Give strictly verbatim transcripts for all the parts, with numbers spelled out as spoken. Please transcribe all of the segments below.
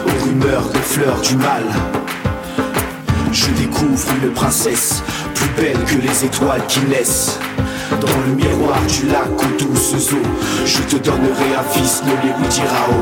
aux rumeurs de fleurs du mal. Je découvre une princesse plus belle que les étoiles qui naissent. Dans le miroir du lac aux douces eaux, je te donnerai un fils nommé Widirao.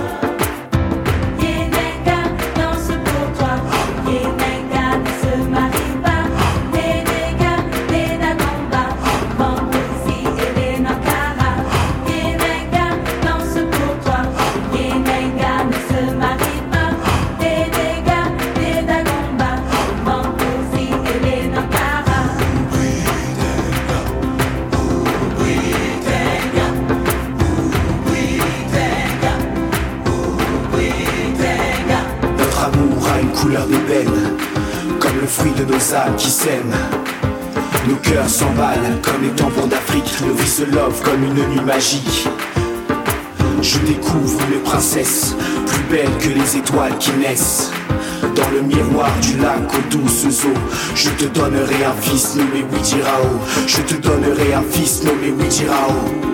Couleur d'ébène, comme le fruit de nos âmes qui s'aiment. Nos cœurs s'emballent comme les tampons d'Afrique. Nos vies se love comme une nuit magique. Je découvre une princesse plus belle que les étoiles qui naissent. Dans le miroir du lac aux douces eaux, je te donnerai un fils nommé Widirao. Je te donnerai un fils nommé Widirao.